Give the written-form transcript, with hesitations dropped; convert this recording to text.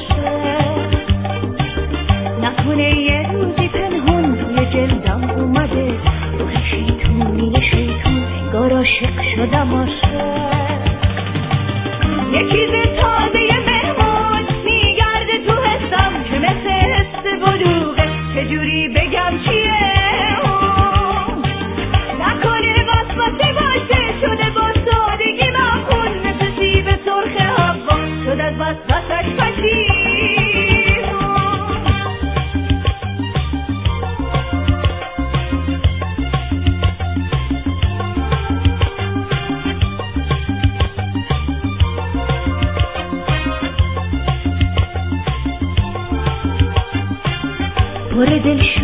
باشه، نکنه یه روزی پنهون توی جلدم اومده روح شیطونی شیطون انگار عاشق شدم باشه. یه چیز تازه مهمون میگرده تو حسم که مثل حس بلوغه، چجوری بگم چیه اون؟ نکنه وسوسه باشه شده با سادگی مخون، مثل سیب سرخ هوا شد از وسوسش پشیمون. پر دل